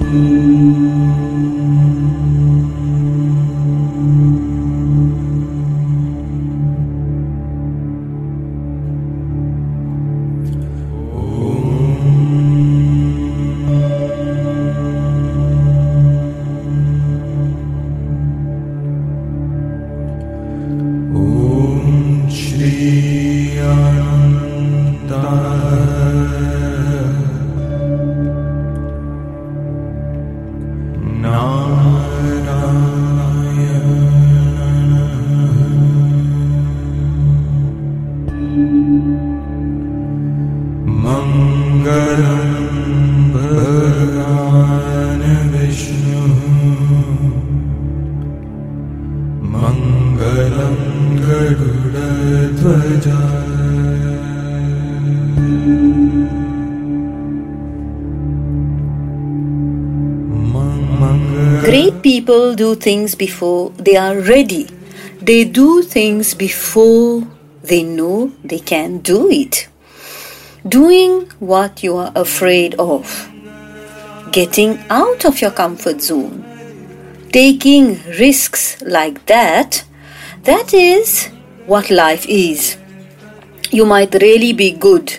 Great people do things before they are ready. They do things before they know they can do it. Doing what you are afraid of. Getting out of your comfort zone. Taking risks like that. That is what life is. You might really be good.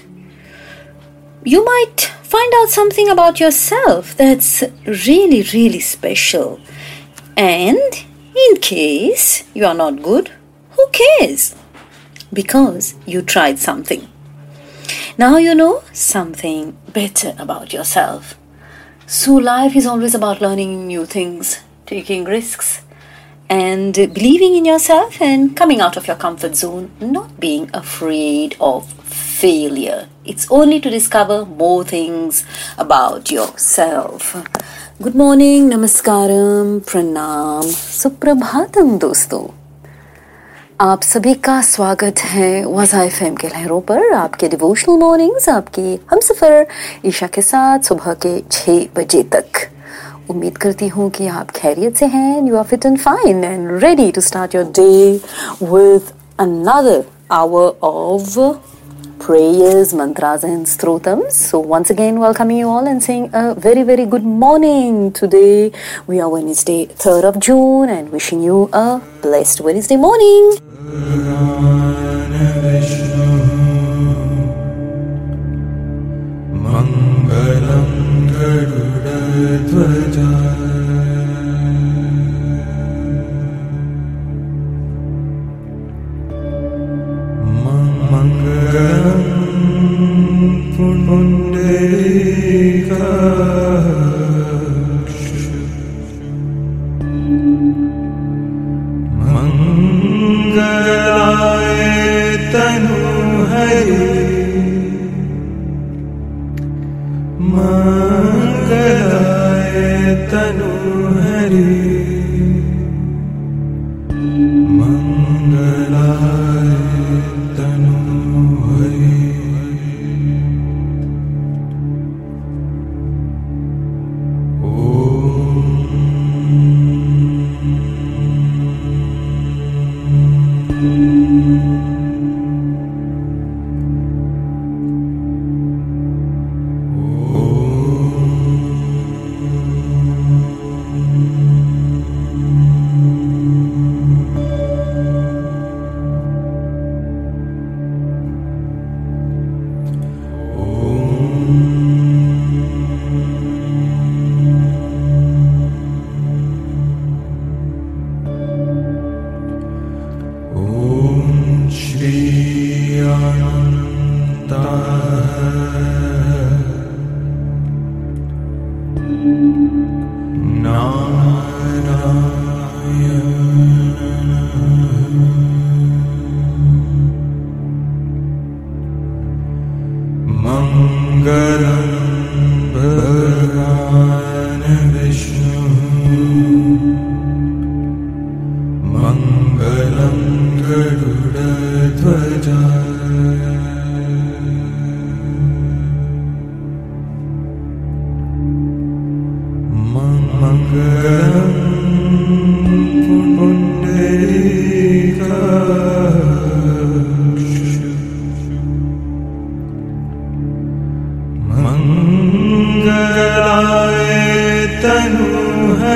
You might find out something about yourself that's really, really special. And in case you are not good, who cares? Because you tried something. Now you know something better about yourself. So life is always about learning new things, taking risks, and believing in yourself and coming out of your comfort zone, not being afraid of failure. It's only to discover more things about yourself. Good morning, namaskaram, pranam, suprabhatam दोस्तों. आप सभी का स्वागत है वज़ा FM के लहरों पर. आपके डिवोशनल मॉर्निंग्स, आपकी हमसफर ईशा के साथ सुबह के 6 बजे तक. उम्मीद करती हूँ कि आप खैरियत से हैं. You are fit and fine and ready to start your day with another hour of prayers, mantras and stotams. So once again welcoming you all and saying a very, very good morning. Today we are Wednesday 3rd of June and wishing you a blessed Wednesday morning.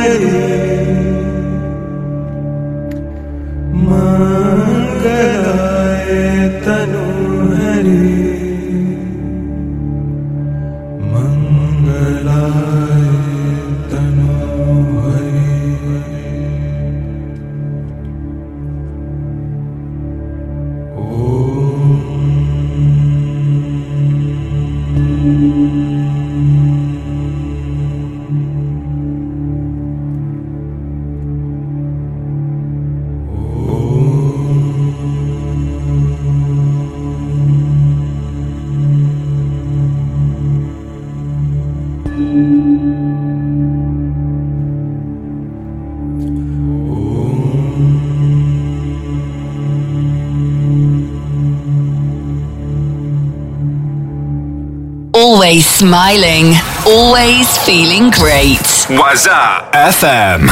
Always smiling, always feeling great. Waza FM.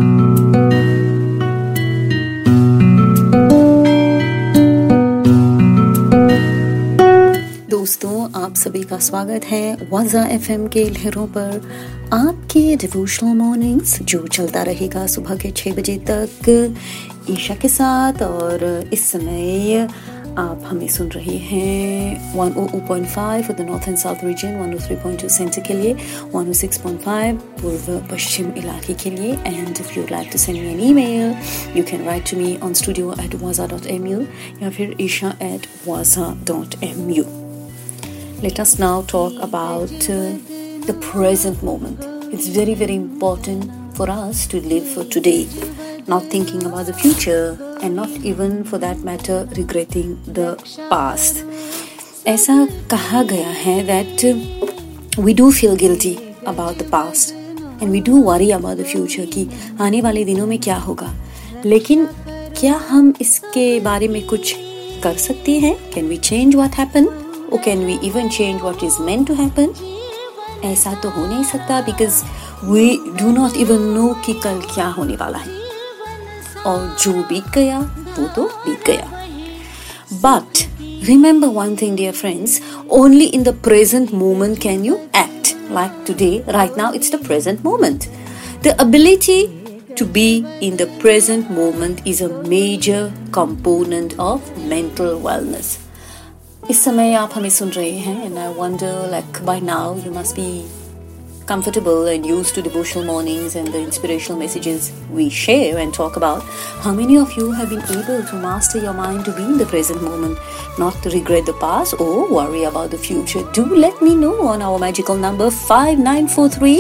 दोस्तों, आप सभी का स्वागत है वाजा FM के लहरों पर आपके डिवोशनल मॉर्निंग्स, जो चलता रहेगा सुबह के 6 बजे तक ईशा के साथ। और इस समय आप हमें सुन रहे हैं 102.5 for the north and south region, 103.2 centre के लिए, 106.5 पूर्व पश्चिम इलाके के लिए। And if you like to send me an email, you can write to me on studio@waza.mu या फिर isha@waza.mu. Let us now talk about the present moment. It's very, very important for us to live for today, not thinking about the future and not even for that matter regretting the past. ऐसा कहा गया है that we do feel guilty about the past and we do worry about the future कि आने वाले दिनों में क्या होगा, लेकिन क्या हम इसके बारे में कुछ कर सकते हैं? Can we change what happened? Or can we even change what is meant to happen? ऐसा तो हो नहीं सकता because we do not even know कि कल क्या होने वाला है, और जो बीत गया वो तो बीत गया। But remember one thing, dear friends, only in the present moment can you act. Like today, right now, it's the present moment. The ability to be in the present moment is a major component of mental wellness. इस समय आप हमें सुन रहे हैं and I wonder, like by now you must be comfortable and used to devotional mornings and the inspirational messages we share and talk about. How many of you have been able to master your mind to be in the present moment, not to regret the past or worry about the future? Do let me know on our magical number 5943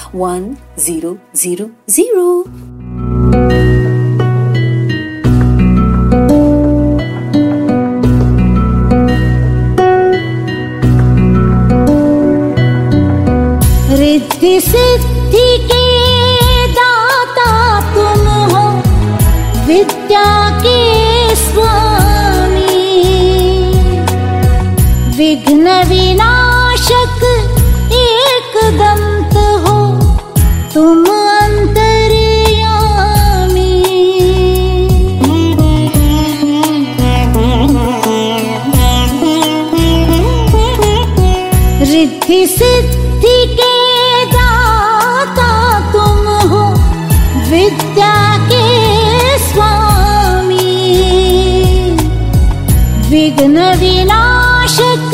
1000. Riddhi Siddhi के दाता तुम हो, विद्या के स्वामी, विघ्न विनाशक एकदंत हो तुम अंतर्यामी। रिद्धि सिद्धि के विद्या के स्वामी, विघ्न विनाशक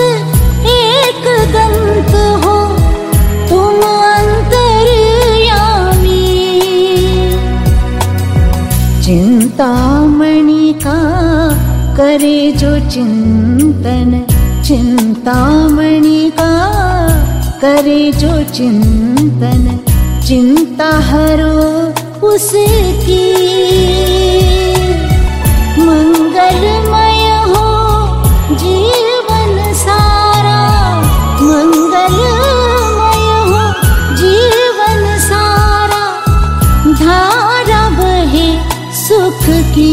एकदंत हो तुम अंतर्यामी। चिंतामणि का करे जो चिंतन, चिंतामणि का करे जो चिंतन, चिंता हरो उसकी। मंगलमय हो जीवन सारा, मंगलमय हो जीवन सारा, धारा बहे सुख की।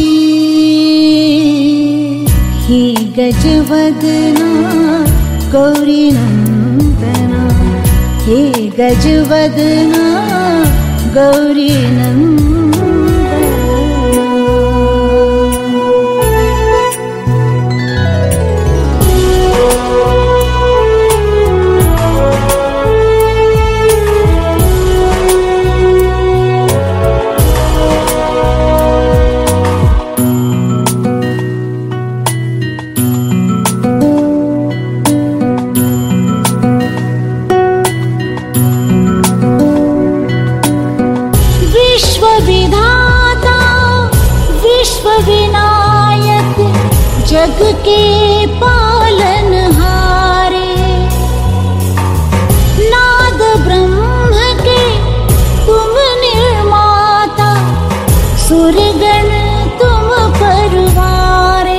ही गजवदना गौरी नंदना, हे गजवदना गौरी के पालनहारे, नाद ब्रह्म के तुम निर्माता, सुरगण तुम परवारे।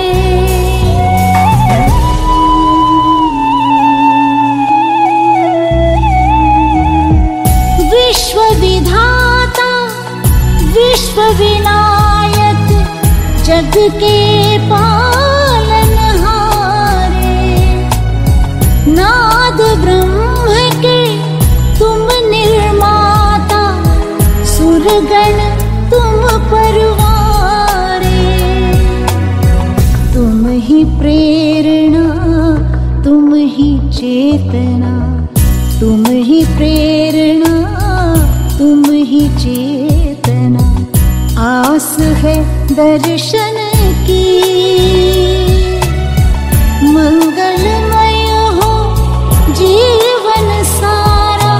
विश्व विधाता विश्व विनायक, जग के पालनहारे, नाद ब्रह्म के तुम निर्माता, सुरगण तुम परवारे। तुम ही प्रेरणा तुम ही चेतना, तुम ही प्रेरणा तुम ही चेतना, आस है दर्शन की। मंगलमय हो जीवन सारा,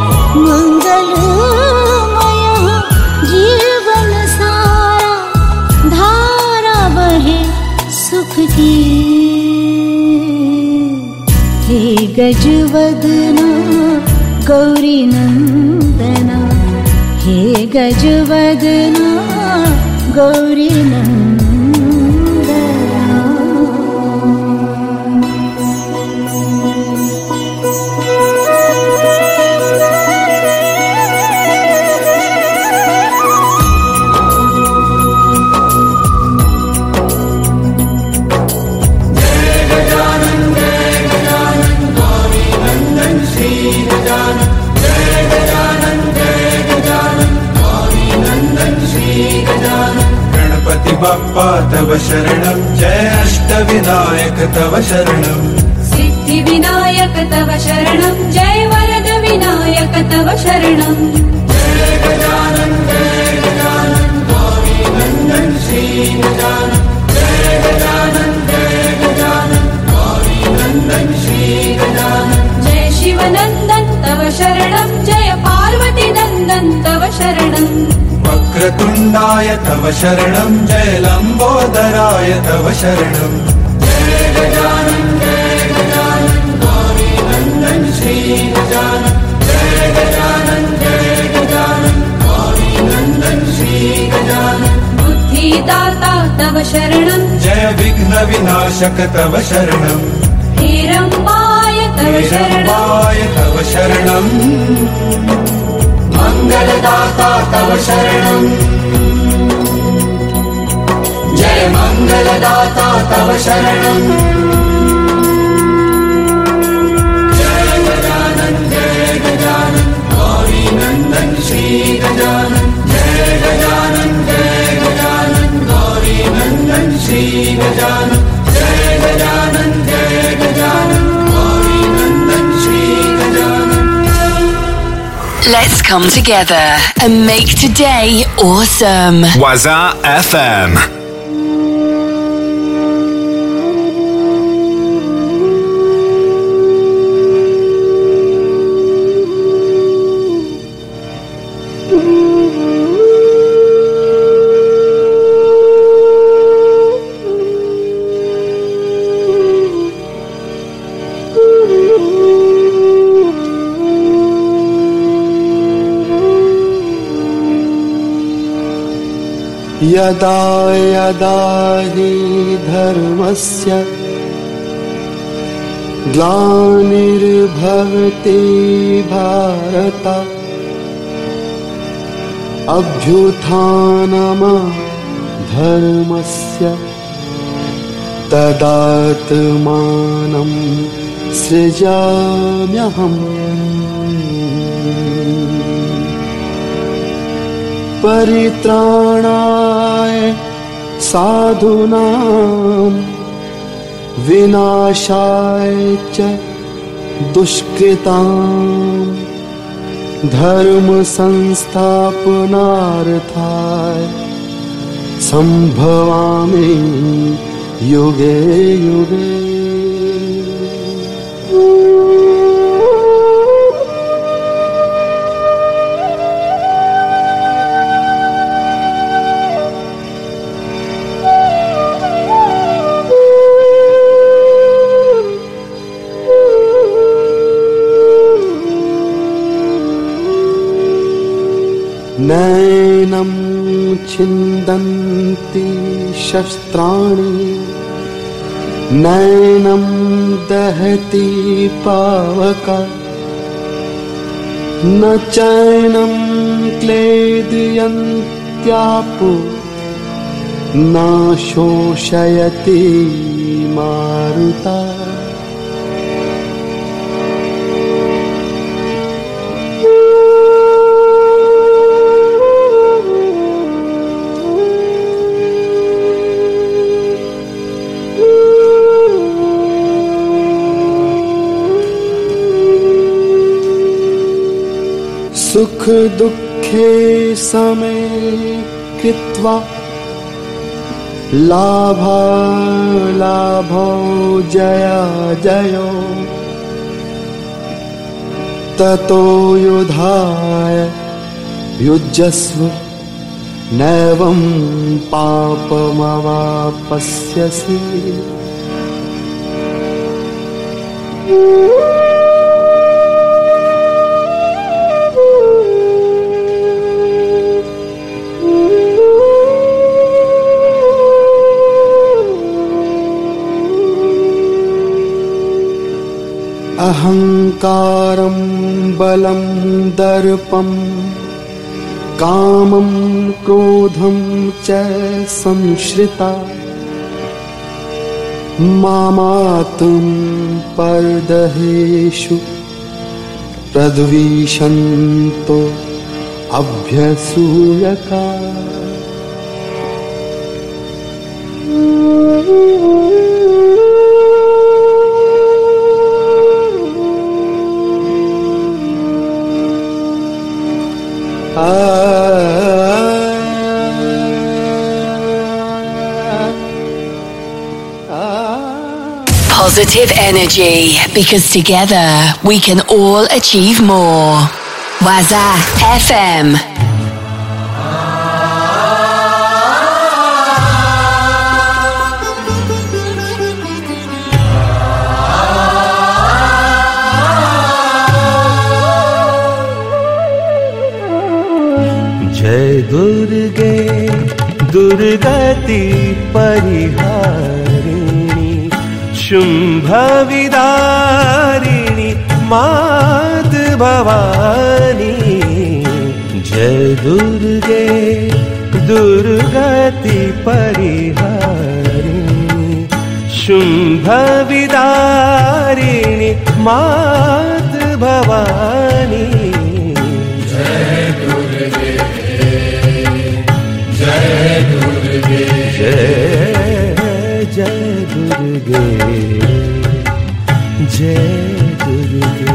मंगलमय हो जीवन सारा, धारा बहे सुख की। हे गजवदना गौरी नंदना, हे गजवदना गौरी नंदना। बाप्पा तव शरणं, जय अष्टविनायक तव शरणं, सिद्धिविनायक तव शरणं, जय वरद विनायक तव शरणं। जय गजानन गौरी नंदन श्री गजानन, जय गजानन गौरी नंदन श्री गजानन। जय शिवनंदन तव शरणं, जय पार्वती नंदन तव शरणं। वक्रतुण्डाय तव शरणं, जय लंबोदराय तव शरणं। जय गजानन गौरी नंदन श्री गजानन, जय गजानन गौरी नंदन श्री गजानन। बुद्धिदाता तव शरणं, जय विघ्न विनाशक तव शरणं, हेरम्बाय तव शरणं। मंगलदाता तव शरणं, जय मंगलदाता तव शरणं। जय गजानन गौरी नंदन श्री गजानन, जय गजानन गौरी नंदन श्री गजानन, जय गजानन गौरी नंदन Shri Gajanan. Let's come together and make today awesome. Waza FM. यदा यदा हि धर्मस्य ग्लानिर्भवति भारत, अभ्युत्थानमधर्मस्य तदात्मानं सृजाम्यहम्। परित्राणाय साधूनां, विनाशाय च दुष्कृतां, धर्म संस्थापनार्थाय संभवामि युगे युगे। नैनं छिन्दन्ति शस्त्राणि नैनं दहति पावका न चैनं क्लेदयन्त्यापो न शोषयति मारुता सुख दुःखे समे कृत्वा लाभालाभौ जया जयो ततो युधाय युज्यस्व नैवं पापमवाप्स्यसि अहंकारं बलं दर्पं कामं क्रोधं च संश्रिता मामात्म परदेहेषु प्रद्विषन्तो अभ्यसूयका Positive energy, because together we can all achieve more. Waza FM. जय दुर्गे दुर्गति परिहारिणी शुंभ विदारिणी मात भवानी जय दुर्गे दुर्गति परिहारिणी शुंभ विदारिणी मात भवानी जय दुर्गे जय दुर्गे जय जय दुर्गे जय दुर्गे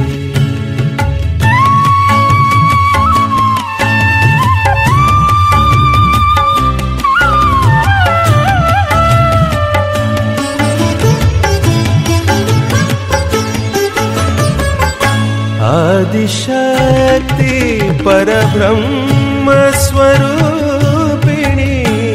आदिशक्ति परब्रह्म स्वरूपिणी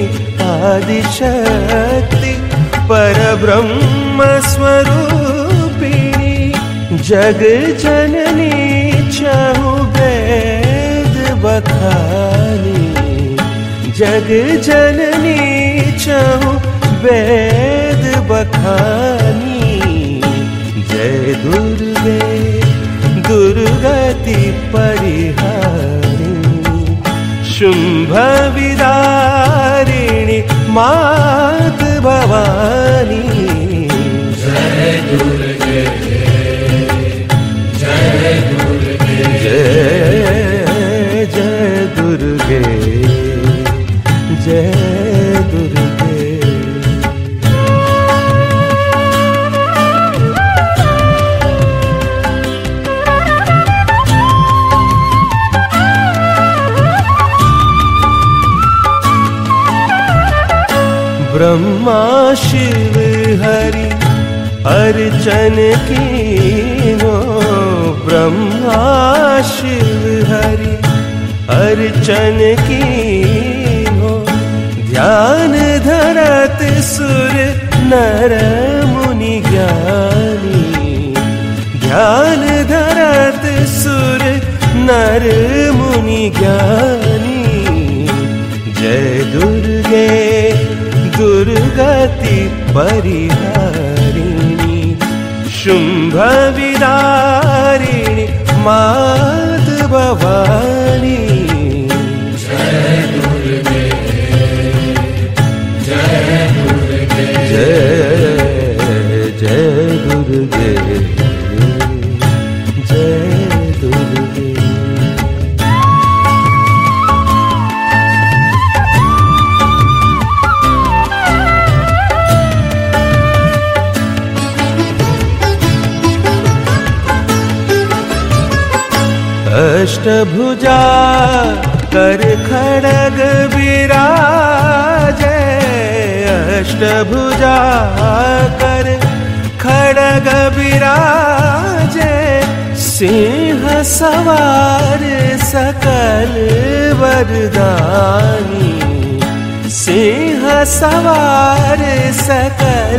आदिशक्ति परब्रह्म स्वरूपिणी जग जननी चहु वेद बखानी जग जननी चहु वेद बखानी जय दुर्गे दुर्गति परिहारिणी शुंभ विदारिणी मात भवानी जय दुर्गे जय दुर्गे जय जय दुर्गे जय दुर्गे ब्रह्मा शिव हरि अर्चन कीनो ब्रह्मा शिव हरि अर्चन कीनो ध्यान धरत सुर नर मुनि ज्ञानी ध्यान धरत सुर नर मुनि ज्ञानी जय दुर्गे दुर्गति परिहारिणी शुंभ विदारिणी मात भवानी जय दुर्गे जय दुर्गे जय जय दुर्गे जय दुर्गे। अष्टभुजा कर खड़ग विराजे अष्टभुजा कर खड़ग विराजे सिंह सवार सकल वरदानी सिंह सवार सकल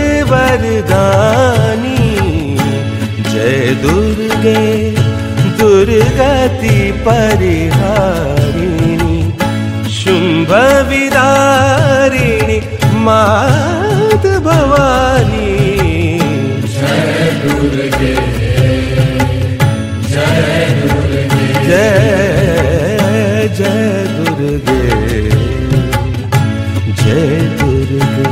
वरदानी जय दुर्गे दुर्गति परिहारिणी शुंभ विदारिणी मात भवानी जय दुर्गे जय दुर्गे जय जय दुर्गे जय दुर्गे।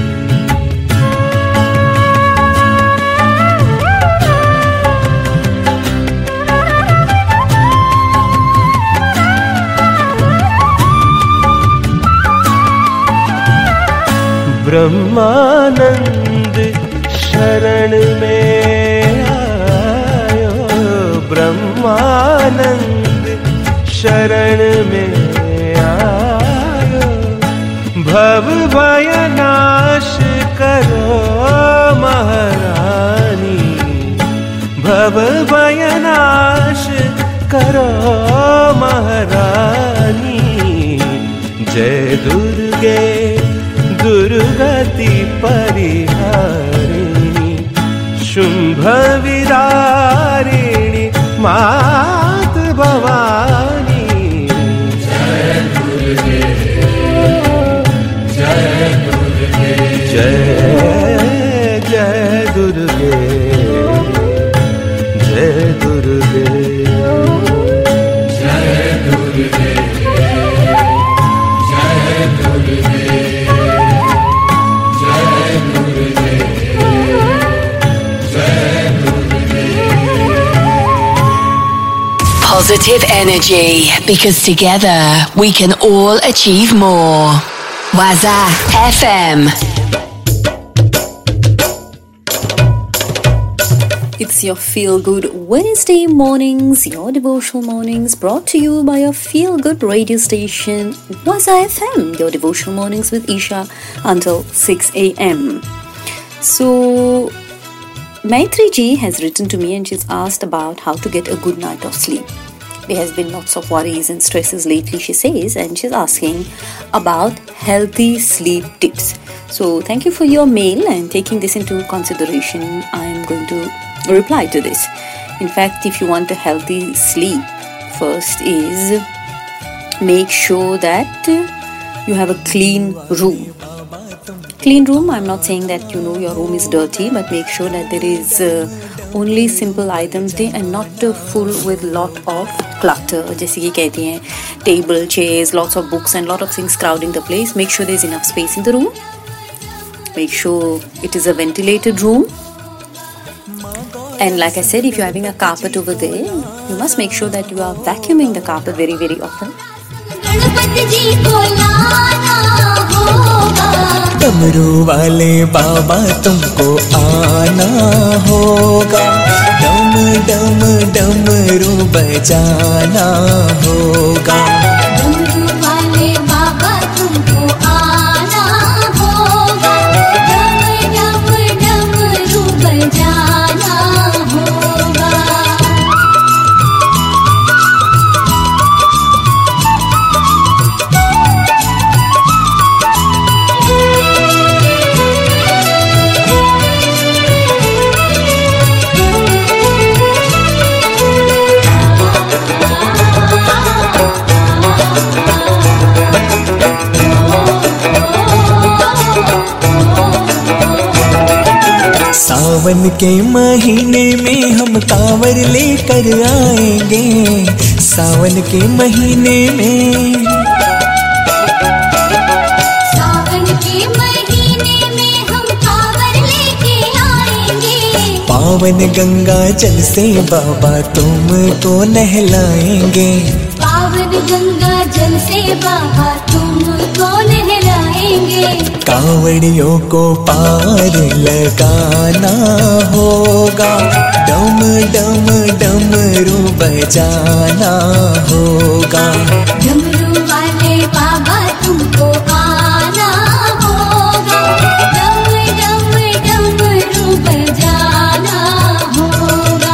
ब्रह्मानंद शरण में आयो ब्रह्मानंद शरण में आयो भव भय नाश करो महारानी भव भय नाश करो महारानी जय दुर्गे दुर्गति परिहारिणी शुंभ विदारिणी मात भवानी जय दुर्गे जय दुर्गे जय जय दुर्गे जय दुर्गे जय दुर्गे Positive energy, because together we can all achieve more. Waza FM. It's your Feel Good Wednesday mornings, your devotional mornings, brought to you by your Feel Good radio station, Waza FM, your devotional mornings with Isha until 6 a.m. So, Maitri ji has written to me and she's asked about how to get a good night of sleep. There has been lots of worries and stresses lately, she says, and she's asking about healthy sleep tips. So, thank you for your mail and taking this into consideration. I am going to reply to this. In fact, if you want a healthy sleep, first is make sure that you have a clean room. Clean room, I'm not saying that your room is dirty, but make sure that there is only simple items there and not full with lot of clutter. जैसे कि कहती हैं table, chairs, lots of books and lot of things crowding the place. Make sure there's enough space in the room. Make sure it is a ventilated room. And like I said, if you're having a carpet over there, you must make sure that you are vacuuming the carpet very, very often. डमरू वाले बाबा तुमको आना होगा डम डम डमरू बजाना होगा डमरू वाले बाबा तुमको आना होगा डम डम डमरू बजाना होगा। सावन के महीने में हम कांवर लेकर आएंगे, सावन के महीने में, सावन के महीने में हम कांवर लेके आएंगे। पावन गंगा जल से बाबा तुमको नहलाएंगे, पावन गंगा जल से बाबा तुमको नहलाएंगे। कांवड़ियों को पार लगाना होगा, डम डम डमरू बजाना होगा। डमरू वाले बाबा तुमको आना होगा, डम डम डमरू बजाना होगा।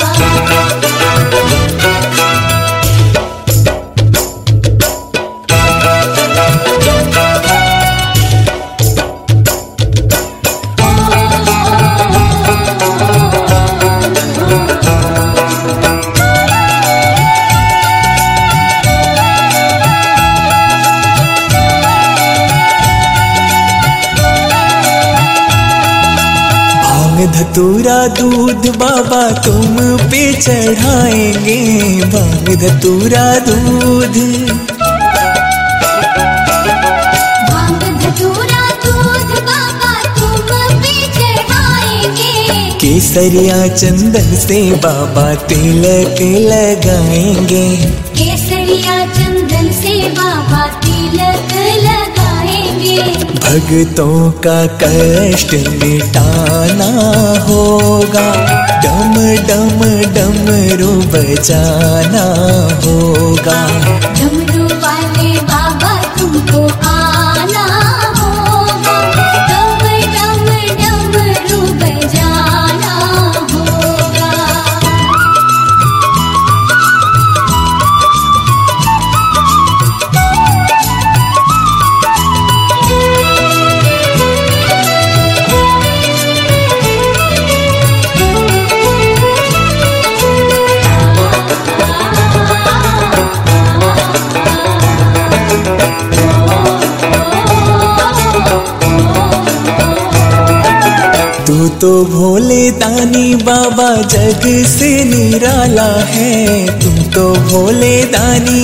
धतूरा दूध बाबा तुम पे चढ़ाएंगे, भांग धतूरा दूध, भांग धतूरा दूध बाबा तुम पे चढ़ाएंगे। केसरिया चंदन से बाबा तिलक लगाएंगे, केसरिया चंदन से बाबा तिलक लगाएंगे। भक्तों का कष्ट मिटाना होगा, डम डम डमरू बजाना होगा। डमरू वाले बाबा तुमको आना होगा, डम डम डमरू बजाना होगा। तू तो भोले दानी बाबा जग से निराला है, तू तो भोले दानी,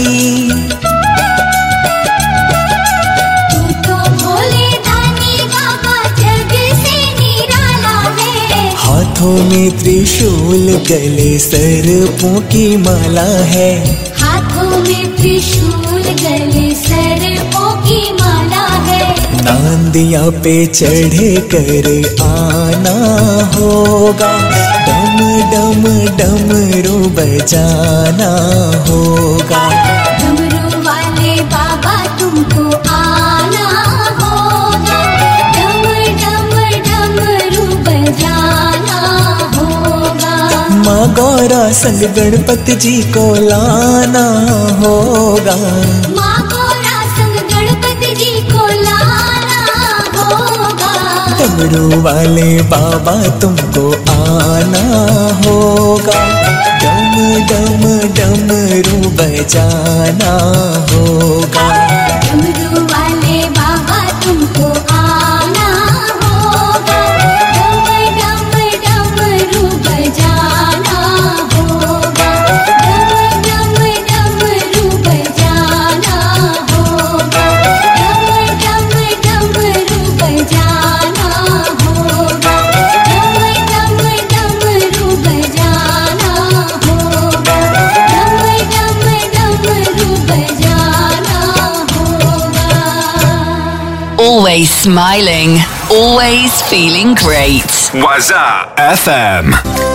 तू तो भोले दानी बाबा जग से निराला है। हाथों में त्रिशूल गले सर्पों की माला है, हाथों में त्रिशूल गले सर्पों की माला है। नांदिया पे चढ़ कर आना होगा, डम डम डमरू बजाना होगा। डमरू वाले बाबा तुमको आना होगा, डम डम डमरू बजाना होगा। माँ गौरा संग गणपति जी को लाना होगा, माँ गौरा संग गणपति जी को लाना होगा। डमरू वाले बाबा तुमको आना होगा, डम डम डमरू बजाना होगा। डमरू वाले बाबा तुमको आना होगा, डम डम डमरू बजाना होगा। डम डम डमरू बजाना होगा, डम डम डमरू बजाना होगा, डम डम डमरू बजाना होगा, डम डम डमरू बजाना होगा। Always smiling, always feeling great. Waza FM.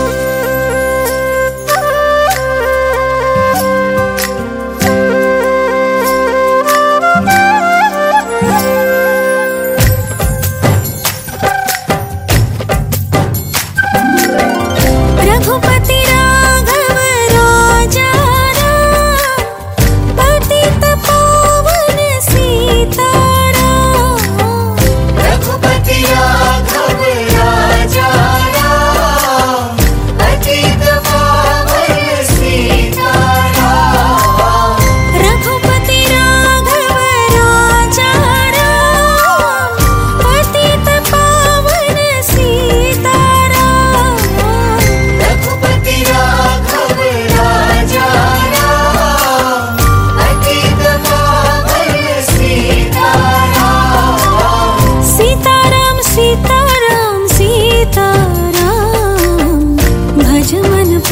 Raghupati Raghav राजा राम, पतित पावन सीताराम। रघुपति राघव राजा राम,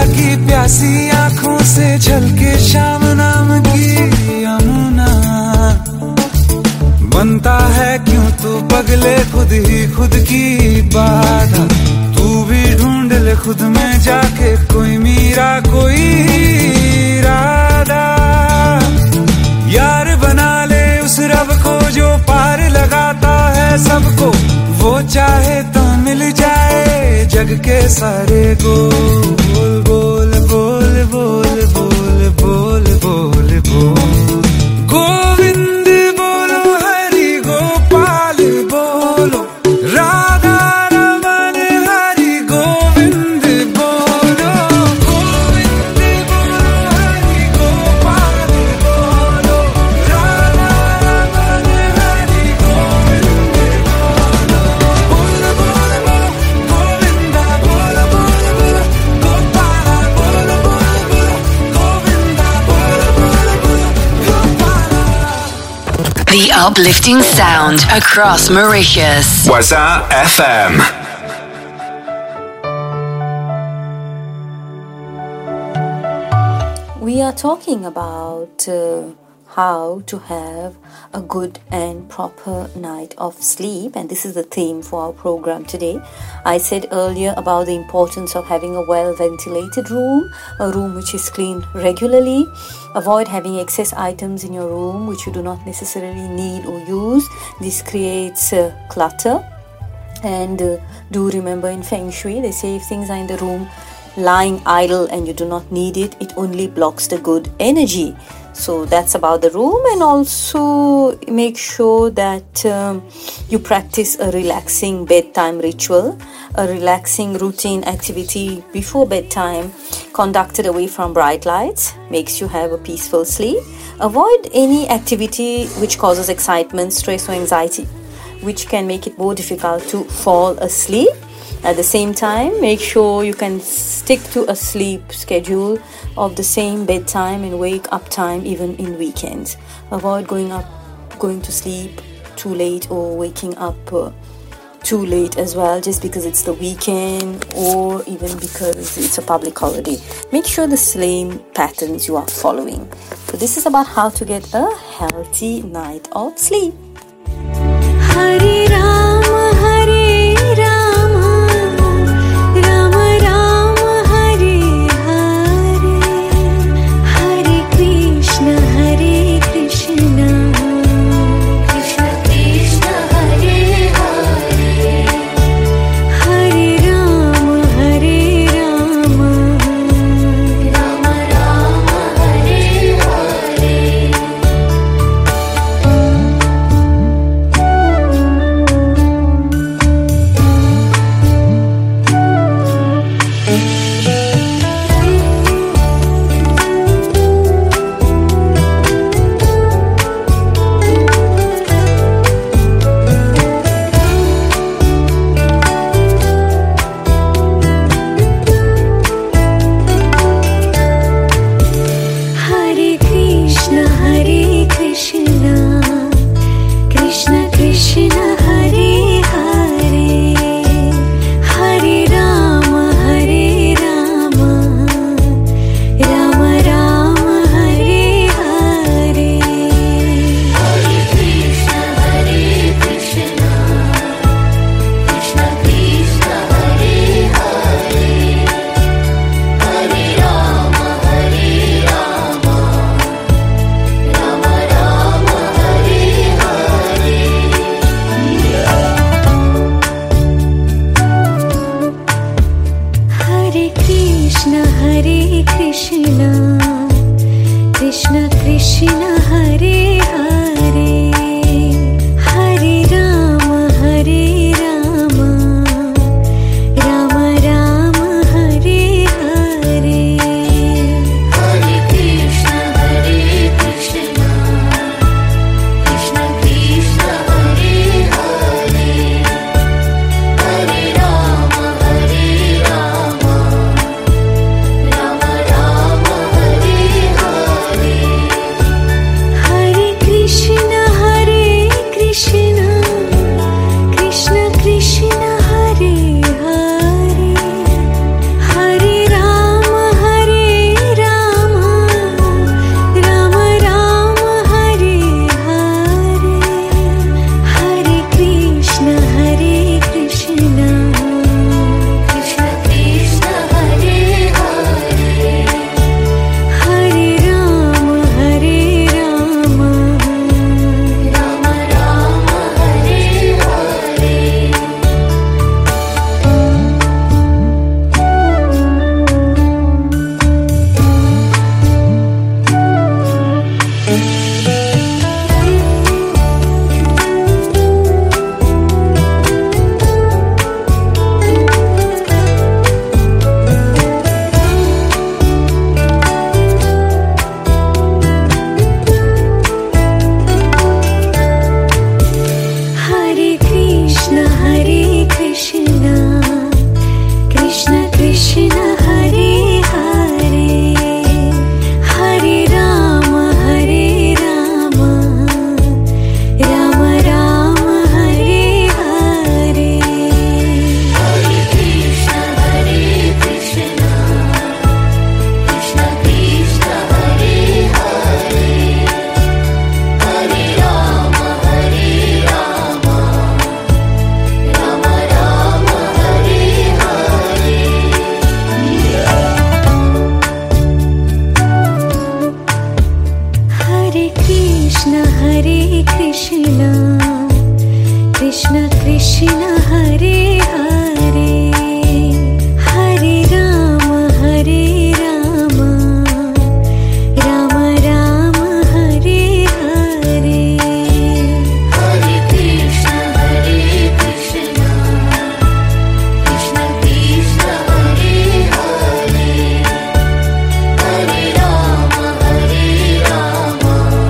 की प्यासी आंखों से झलके शाम नाम की यमुना बनता है क्यों तू पगले खुद ही खुद की बाधा तू भी ढूंढ ले खुद में जाके कोई मीरा कोई राधा यार बना ले उस रब को जो पार लगाता है सबको वो चाहे तो मिल जाए जग के सारे गोल बोल बोल बोल बोल बोल बोल बोल गोविंद बोलो हरि गोपाल बोलो राधा रमन हरि गोविंद बोलो गोविंद बोलो हरि गोपाल बोलो राधा रमन हरि गोविंद बोलो बोल बोल बोल गोविंदा बोल बोल बोल गोपाला बोल बोल बोल गोविंदा बोल बोल बोल Gopala The uplifting sound across Mauritius. Waza FM. We are talking about how to have a good and proper night of sleep, and this is the theme for our program today. I said earlier about the importance of having a well ventilated room, a room which is cleaned regularly. Avoid having excess items in your room which you do not necessarily need or use. This creates clutter. And do remember, in Feng Shui they say if things are in the room lying idle and you do not need it, it only blocks the good energy. So that's about the room. And also make sure that you practice a relaxing bedtime ritual, a relaxing routine activity before bedtime conducted away from bright lights makes you have a peaceful sleep. Avoid any activity which causes excitement, stress or anxiety, which can make it more difficult to fall asleep. At the same time, make sure you can stick to a sleep schedule of the same bedtime and wake up time even in weekends. Avoid going to sleep too late or waking up too late as well just because it's the weekend or even because it's a public holiday. Make sure the same patterns you are following. So this is about how to get a healthy night of sleep. Hare Rama, Hare Rama, Rama Rama, Hare Hare, Hare Krishna, Hare Krishna, Krishna Krishna, Hare Hare, Hare Rama, Hare Rama, Rama Rama, Hare Hare. Hare Krishna, Hare Krishna, Krishna Krishna, Hare Hare, Hare Rama, Hare Rama, Rama Rama, Hare Hare, Hare Krishna, Hare Krishna, Krishna Krishna, Hare Hare, Hare Rama, Hare Rama, Rama Rama, Hare Hare. Hare Krishna, Hare Krishna, Krishna Krishna, Hare Hare, Hare Rama, Hare Rama, Rama Rama, Hare Hare, Hare Krishna, Hare Krishna, Krishna Krishna, Hare Hare, Hare Rama, Hare Rama, Rama Rama, Hare Hare, Hare Krishna Krishna Krishna Hare Hare Hare Ram Ram Ram Hare Hare Hare Krishna Krishna Krishna Hare Hare Hare Ram Ram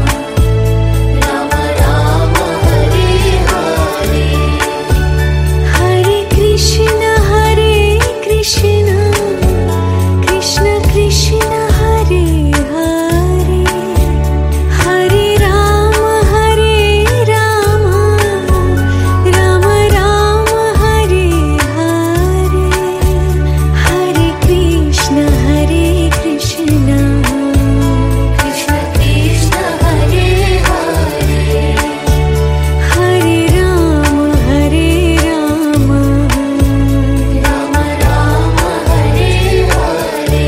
Ram Hare Hare Hare Krishna Krishna Krishna Krishna Hare Hare Hare Ram Ram Ram Hare Hare Hare Krishna Krishna Krishna Krishna Hare Hare Hare Ram Ram Ram Hare Hare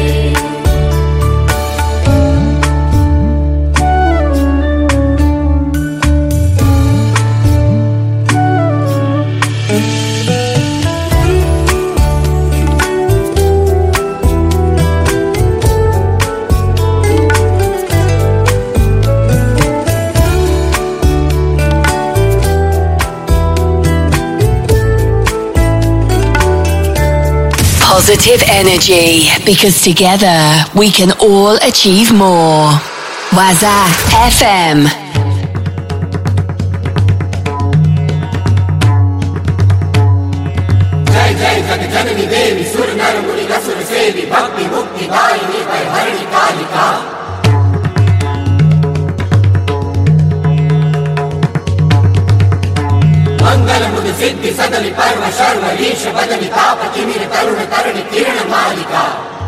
Positive energy, because together we can all achieve more. Waza FM. जय जय जग जननी देवी सुर नर मुनि असुर सेवी भक्ति मुक्ति दायिनी भय हरिणी कालिका मंगल मुद सिद्धि सदनि पर्व शर्व रीश बदनि ताप तिमिर तरुण तरणि किरण मालिका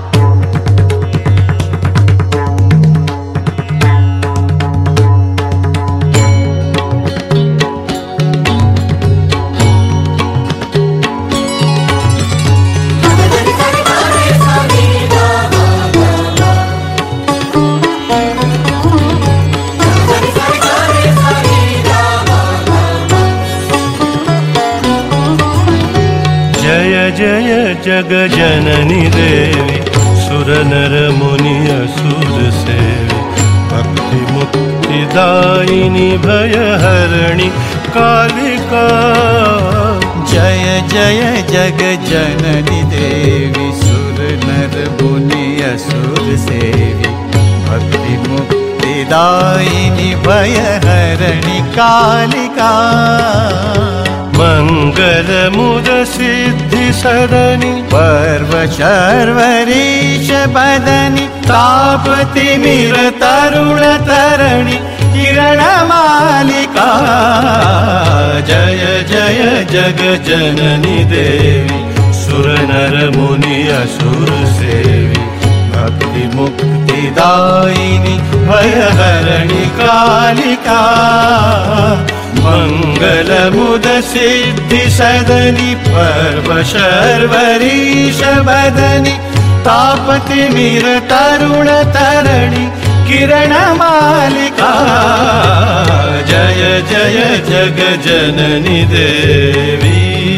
जय जग जननी देवी सुर नर मुनि असुर सेवी भक्ति मुक्ति दायिनी भय हरणी कालिका जय जय जग जननी देवी सुर नर मुनि असुर सेवी भक्ति मुक्ति दायिनी भय हरणी कालिका मंगल मुद सिद्धि सदनि पर्व शर्वरीश बदनि तापति मिर तरुण तरणि किरण मालिका जय जय जग जननी देवी सुर नर मुनि असुर सेवी भक्ति मुक्ति दायिनी भय हरणी कालिका मंगल मुद सिद्धि सदनि पर्व शर्वरीश बदनि तापति मिर तरुण तरणि किरण मालिका जय जय जग जननी देवी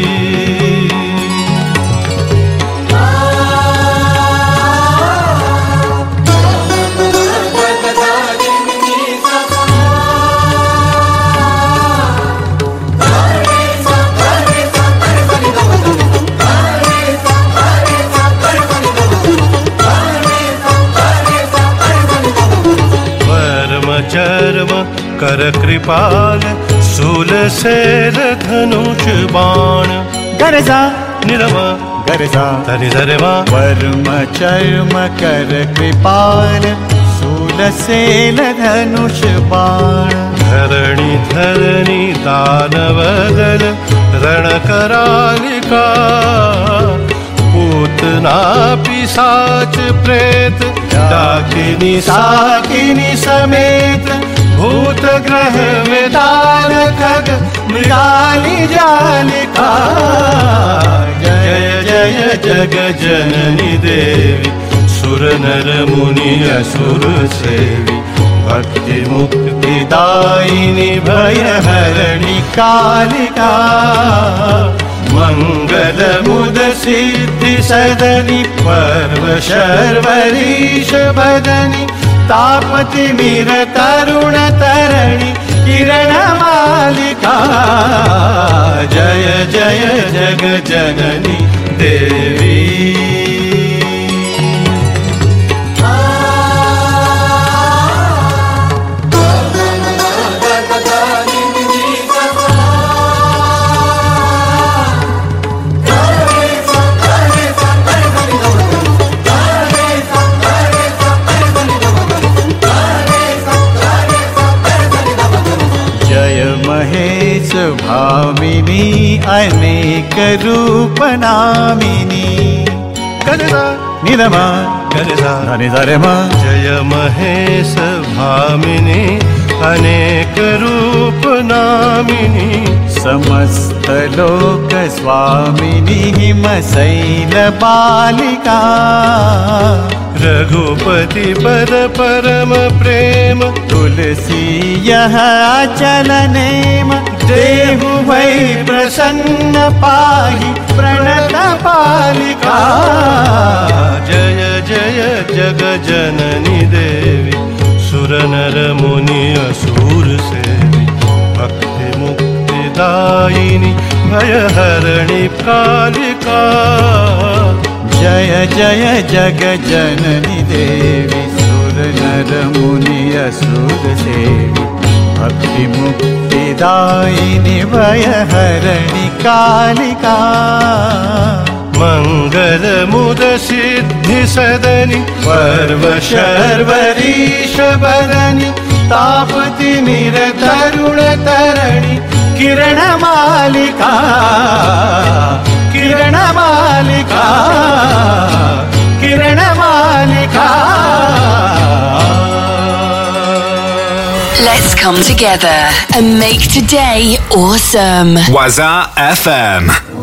चर्म कर कृपाल शूल शैल धनुष बाण गरजा निरम गरजा धनि धर्मा वर्म चर्म कर कृपाल शूल शैल धनुष बाण धरणी धरणी दानवदल रण करालिका पूतना पिशाच प्रेत डाकिनी साकिनी समेत भूत ग्रह वेदान खग मृगाली जालिका जय जय जग जननी देवी सुर नर मुनि असुर सेवी भक्ति मुक्तिदायिनी भयहरणि कालिका मंगल मुद सिद्धि सदनि पर्व शर्वरीश बदनि तापति मीर तरुण तरणि किरण मालिका जय जय जग जननी देवी भामिनी अनेक रूप नामिनी करदा निरमा करदा निधरमा जय महेश भामिनी अनेक रूप नामिनी समस्त लोक स्वामिनी हिमशैल बालिका रघुपति पर परम प्रेम तुलसी यह अचल नेम देहु भई प्रसन्न पाहि प्रणत पालिका जय जय जग जननी देवी सुर नर मुनि असुर सेवी भक्ति मुक्तिदायिनी भयहरणि कालिका जय जय जग जननी देवी सुर नर मुनि असुर सेवी भक्ति मुक्तिदायिनी भयहरणि कालिका मंगल मुद सिद्धि सदनि पर्व शर्वरीश बदनि तापति मीर तरुण तरणि किरण मालिका किरण मालिका किरण मालिका Let's come together and make today awesome. Waza FM.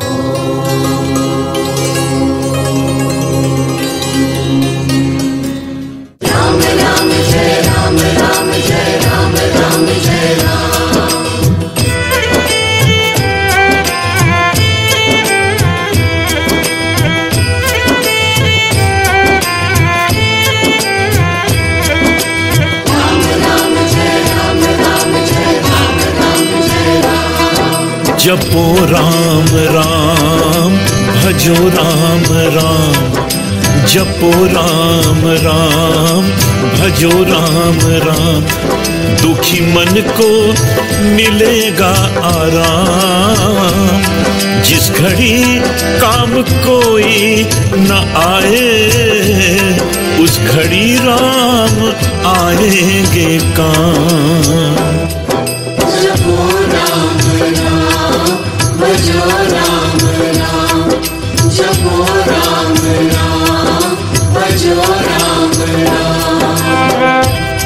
Ram Ram Jai Ram Ram Jai Ram Ram Jai Ram जपो राम राम भजो राम राम जपो राम राम भजो राम राम दुखी मन को मिलेगा आराम जिस घड़ी काम कोई न आए उस घड़ी राम आएंगे काम जपो राम राम भजो राम राम जपो राम राम भजो राम राम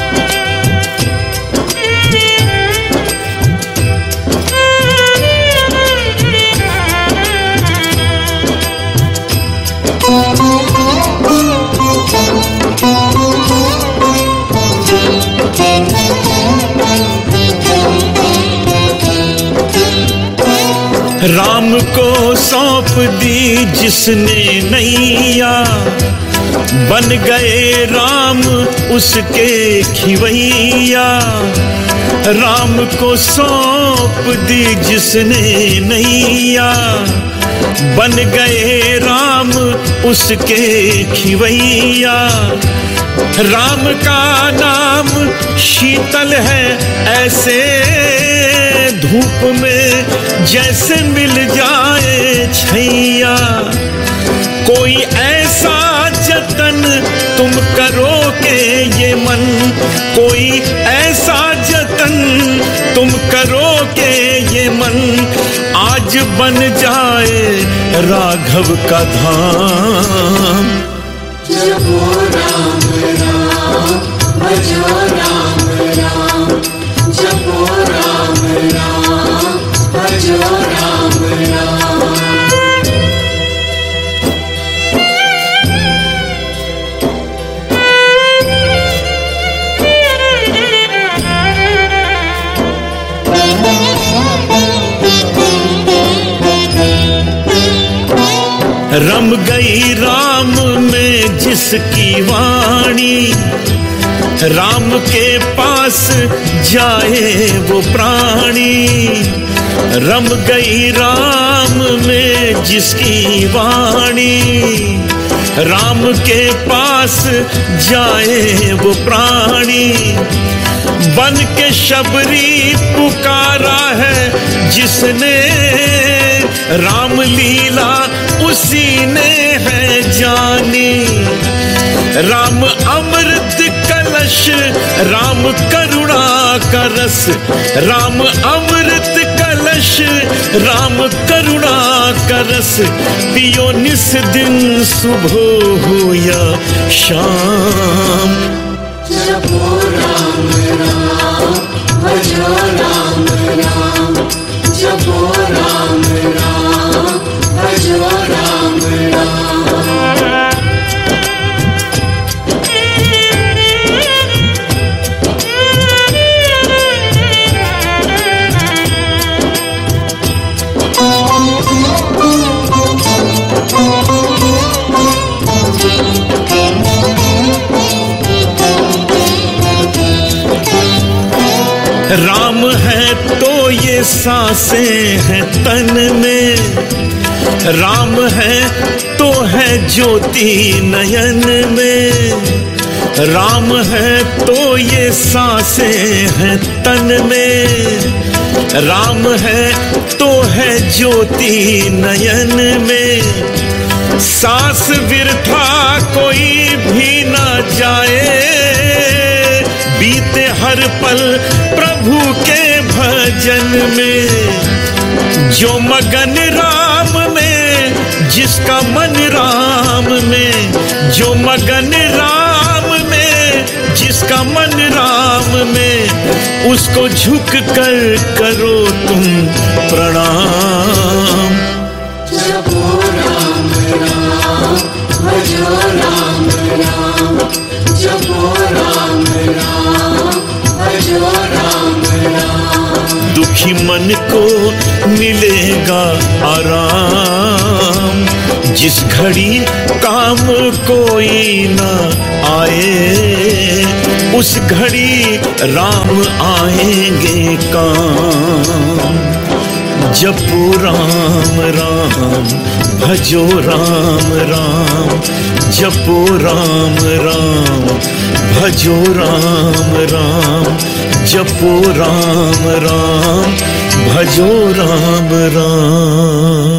राम को सौंप दी जिसने नैया बन गए राम उसके खिवैया राम को सौंप दी जिसने नैया बन गए राम उसके खिवैया राम का नाम शीतल है ऐसे धूप में जैसे मिल जाए छैया कोई ऐसा जतन तुम करो के ये मन कोई ऐसा जतन तुम करो के ये मन आज बन जाए राघव का धाम जपो राम राम भजो राम राम जपो राम राम भजो राम राम रम गई राम में जिसकी वाणी, राम के पास जाए वो प्राणी। रम गई राम में जिसकी वाणी, राम के पास जाए वो प्राणी। बन के शबरी पुकारा है जिसने, राम लीला उसी ने है जानी। राम अमृत कलश, राम करुणा का रस, राम अमृत कलश, राम करुणा का रस। पियो निस दिन सुबह हो या शाम। जपो राम राम, भजो राम राम, जपो राम राम, भजो राम राम। राम है तो ये सांसें हैं तन में, राम है तो है ज्योति नयन में। राम है तो ये सांसें हैं तन में, राम है तो है ज्योति नयन में। सांस विरथा कोई भी ना जाए, बीते हर पल प्रभु के भजन में। जो मगन राम में, जिसका मन राम में, जो मगन राम में, जिसका मन राम में, उसको झुक कर करो तुम प्रणाम। जपो राम राम, भजो राम राम, जपो राम राम, भजो राम राम। दुखी मन को मिलेगा आराम, जिस घड़ी काम कोई न आए, उस घड़ी राम आएंगे काम। जपो राम राम, भजो राम राम, जपो राम राम, भजो राम राम, जपो राम राम, भजो राम राम।